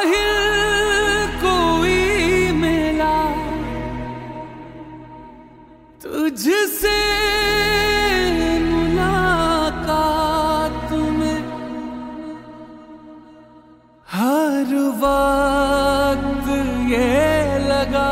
राहिल कोई मिला तुझसे मुलाकात में, हर वक्त ये लगा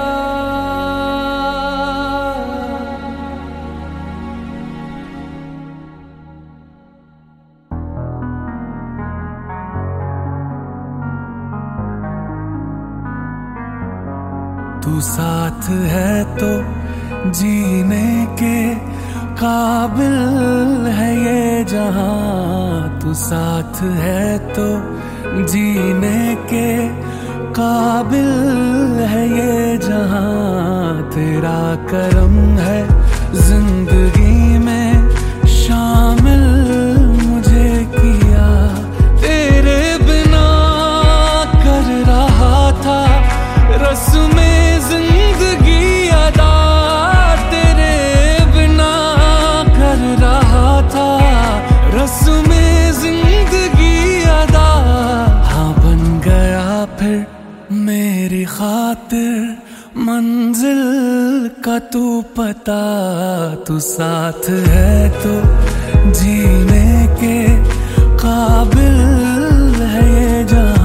तू साथ है तो जीने के काबिल है ये जहां, तू साथ है तो जीने के काबिल है ये जहां। तेरा करम है जिंदगी में शामिल मुझे किया, तेरे बिना कर रहा था रस्में जिंदगी अदा, तेरे बिना कर रहा था रस्में जिंदगी अदा। हाँ बन गया फिर मेरी खातिर मंजिल का तू पता, तू साथ है तो जीने के काबिल है ये जहां।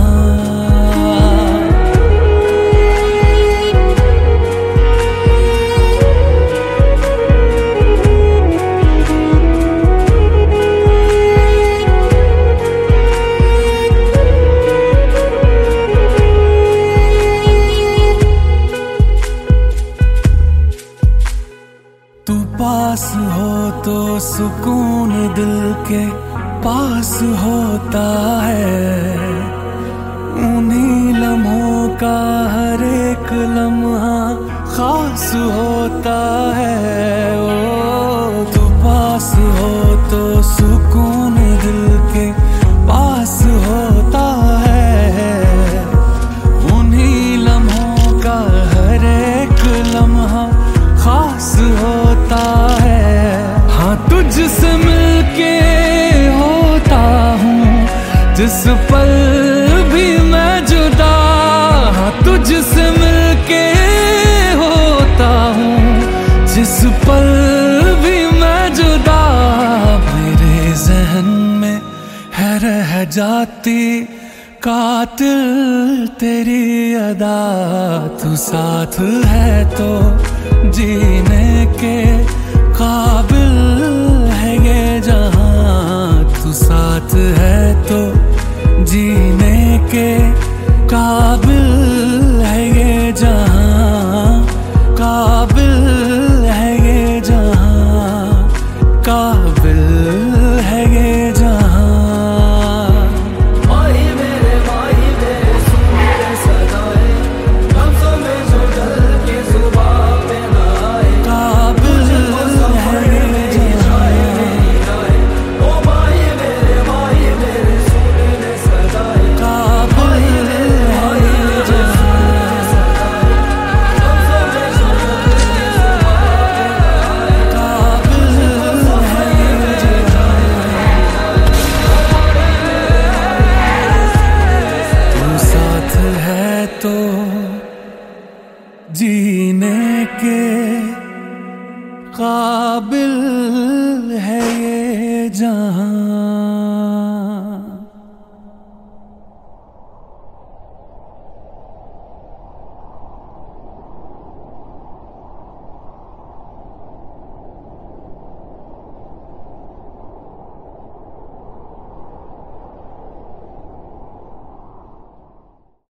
पास हो तो सुकून दिल के पास होता है, उन्हीं लम्हों का हर एक लम्हा खास होता है। ओ तू पास हो तो सुकून दिल के पास होता है, उन्हीं लम्हों का हर एक लम्हा खास होता है। हाँ तुझसे मिलके होता हूँ जिस पल भी मैं जुदा, हाँ तुझसे मिलके होता हूँ जिस पल भी मैं जुदा। मेरे जहन में है रह जाती कातिल तेरी अदा, तू साथ है तो जीने के काबिल है ये जहां, तू साथ है तो जीने के काबिल है ये जहां, काबिल है ये जहां, काबिल है ये जहां। तो जीने के काबिल है ये जहां।